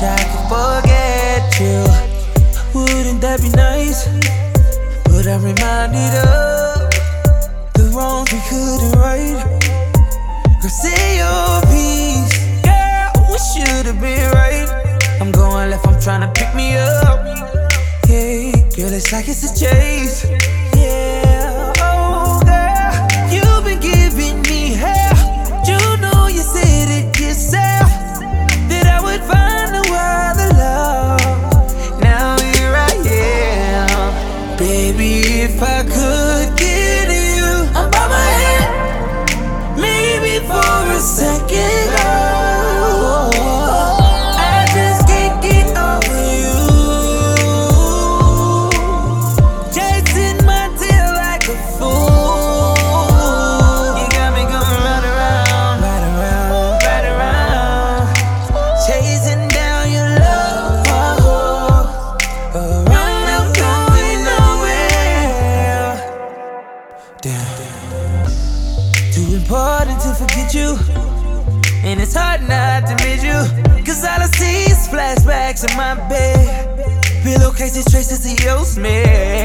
I could forget you. Wouldn't that be nice? But I'm reminded of the wrongs we couldn't right. Girl, say your piece. Girl, we should've been right. I'm going left, I'm tryna pick me up. Yeah, girl, it's like it's a chase. Yeah, oh girl, you've been giving me hell. You know you said it yourself, that I would find a world of love. Now here I am. Baby, if I could get you, I'm by my head, maybe for a second. Oh, I just can't get over you. Chasing my tail like a fool. You got me going round and round, right around, right around. Chasing down your love, around, I'm going nowhere. Damn, too important to forget you, and it's hard not to miss you. Cause all I see is flashbacks in my bed, pillowcases, traces of your smell.